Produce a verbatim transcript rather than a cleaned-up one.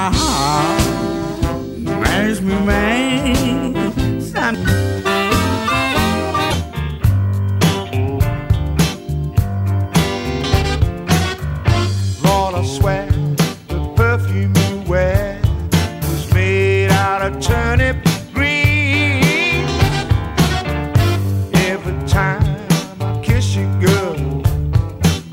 my heart makes me mad. Some- Lord, I swear the perfume you wear was made out of turnip